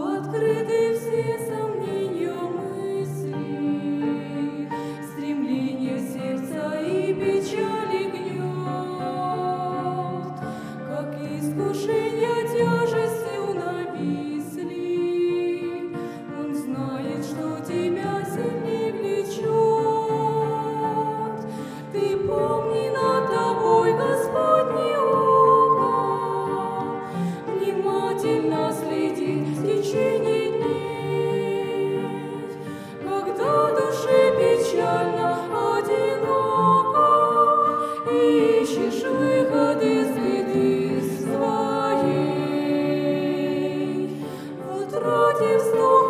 Открыты все сомнения мысли, стремление сердца и печали гнет, как искушения тяжестью нависли. Он знает, что тебя сильней влечет. Ты помни, над тобой Господне око, внимательно следи в течение дней. Когда душе печально, одиноко, ищешь выход из беды своей, в утрате вздох